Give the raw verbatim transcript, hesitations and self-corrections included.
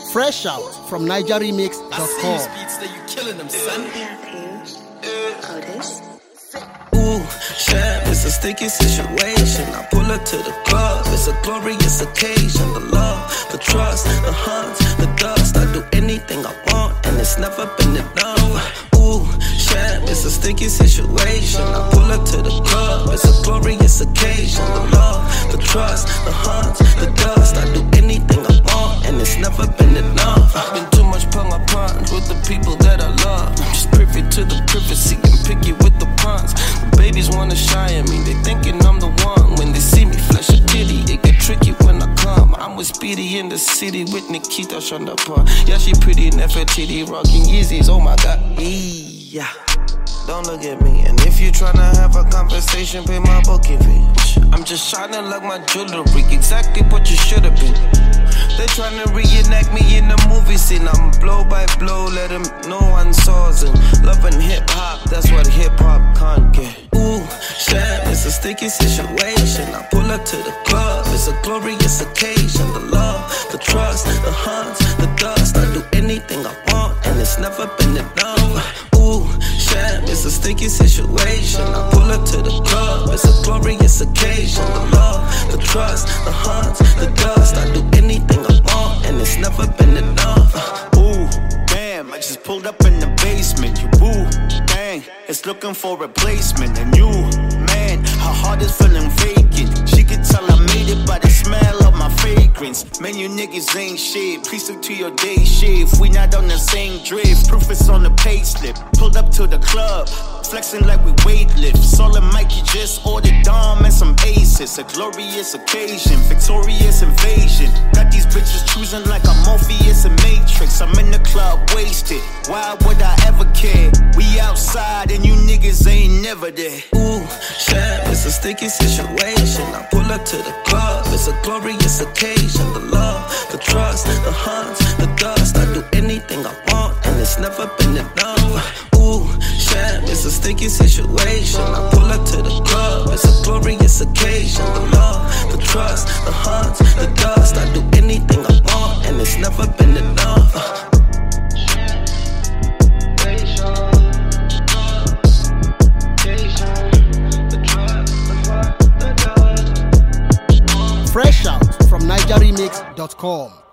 Fresh out from Niger Remix dot com. Ooh, shit, it's a sticky situation. I pull up to the club, it's a glorious occasion. The love, the trust, the hunt, the dust. I do anything I want, and it's never been enough. Ooh, shit, it's a sticky situation. I pull up to the club, it's a glorious occasion. The love, the trust, the hunt, the dust. I do anything I want, and it's never been enough. I've been too much pung apart with the people that I love. I'm just privy to the privacy and picky with the puns. The babies wanna shy at me, they thinking I'm the one. When they see me flash a titty, it get tricky when I come. I'm with Speedy in the city with Nikita Shandapa. Yeah, she pretty in F L T D, rocking Yeezys, oh my god. Yeah, don't look at me. And if you tryna have a conversation, pay my booking fee. I'm just shining like my jewelry, exactly what you should've been. They tryna reenact me in the movie scene. I'm blow by blow, let them no one saws it. Loving hip hop, that's what hip hop can't get. Ooh, shit, it's a sticky situation. I pull up to the club, it's a glorious occasion. The love, the trust, the hunt, the dust. I do anything I want, and it's never been enough. Ooh, shit, it's a sticky situation. I pull up to the club, it's a glorious occasion. The love, the trust, the hunt, the dust. I do anything I want, and it's never been enough. Ooh, damn, I just pulled up in the basement. You boo, dang, it's looking for replacement. And you, man, her heart is feeling vacant. She could tell I made it by the smell of my fragrance. Man, you niggas ain't shit. Please stick to your day shift. We not on the same drift. Proof is on the pay slip. Pulled up to the club, flexing like we weightlift. Solid Mikey just ordered Dom and some aces. A glorious occasion, victorious invasion. Got these bitches choosing like a Morpheus and Matrix. I'm in the club wasted, why would I ever care? We outside and you niggas ain't never there. Ooh, shit, it's a sticky situation. I pull up to the club, it's a glorious occasion. The love, the trust, the hunt, the dust. I do anything I want, and it's never been enough. Ooh, shit, it's a sticky situation. I pull up to the club, it's a glorious occasion. The love, the trust, the hunt, the dust. I do anything I want, and it's never been enough. Fresh out from Niger Remix dot com.